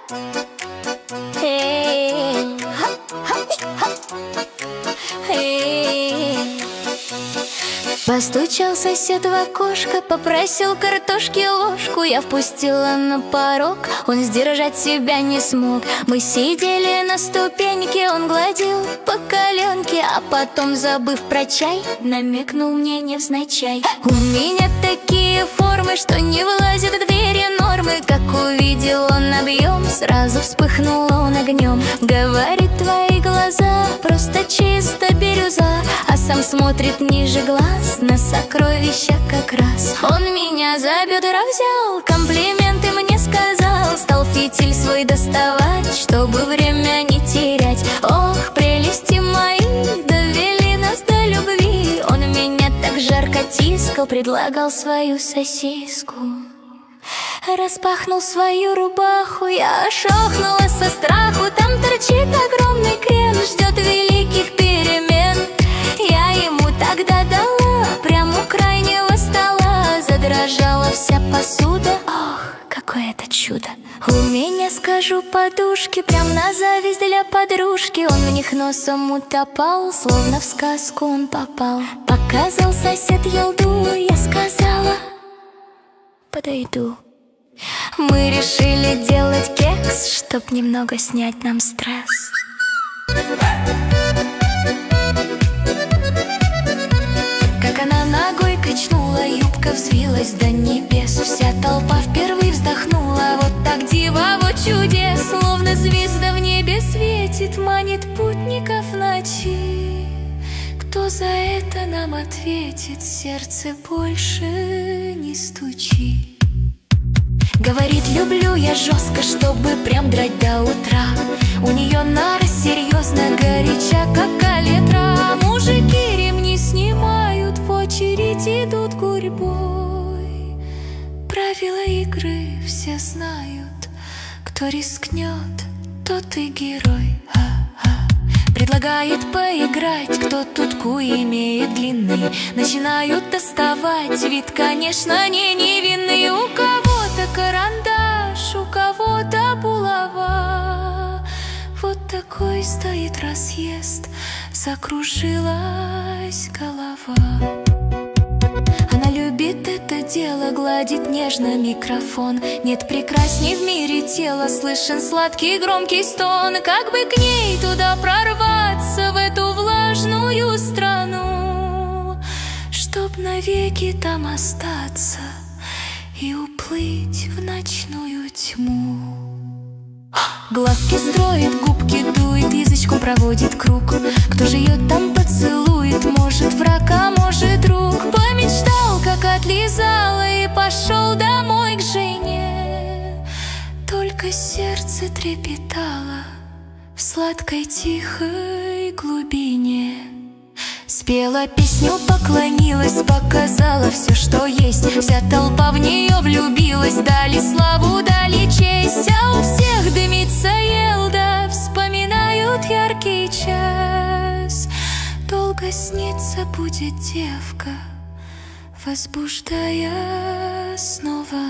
Эй, эй. Постучал сосед в окошко, попросил картошки ложку. Я впустила на порог, он сдержать себя не смог. Мы сидели на ступеньке, он гладил по коленке, а потом, забыв про чай, намекнул мне невзначай. У меня такие формы, что не влазят в двери нормы. Как увидел он объем, сразу вспыхнул он огнем. Говорит, твои глаза просто чисто бирюза, а сам смотрит ниже глаз на сокровища как раз. Он меня за бедра взял, комплименты мне сказал, стал фитиль свой доставать, чтобы время не терять. Ох, прелести мои, довели нас до любви. Он меня так жарко тискал, предлагал свою сосиску. Распахнул свою рубаху, я ошохнула со страху. Там торчит огромный крен, ждет великих перемен. Я ему тогда дала прямо у крайнего стола. Задрожала вся посуда, ох, какое это чудо. У меня, скажу, подушки прям на зависть для подружки. Он в них носом утопал, словно в сказку он попал. Показал сосед елду, я сказала, подойду. Мы решили делать кекс, чтоб немного снять нам стресс. Как она ногой качнула, юбка взвилась до небес. Вся толпа впервые вздохнула, вот так дива, вот чудес. Словно звезда в небе светит, манит путников ночи. Кто за это нам ответит? Сердце больше не стучи. Говорит, люблю я жестко, чтобы прям драть до утра. У нее нара серьезно горяча, как калитра. Мужики ремни снимают, в очередь идут гурьбой. Правила игры все знают, кто рискнет, тот и герой. Предлагает поиграть, кто тут куй имеет длинный. Начинают доставать, вид, конечно, не невинный. У кого-то карандаш, у кого-то булава. Вот такой стоит разъезд, закружилась голова. Она любит это дело, гладит нежно микрофон. Нет прекрасней в мире тела, слышен сладкий громкий стон. Как бы к ней туда прорваться, в эту влажную страну, чтоб навеки там остаться и уплыть в ночную тьму. Глазки строит, губки дует, язычком проводит круг. Кто же ее там поцелует? Может, враг, а может, друг. Помечтал, как отлизала, и пошел домой к жене. Только сердце трепетало в сладкой тихой глубине. Спела песню, поклонилась, показала все, что есть. Вся толпа в нее влюбилась, дали славу, дали честь. А у всех дымится елда, вспоминают яркий час. Долго снится будет девка, возбуждая снова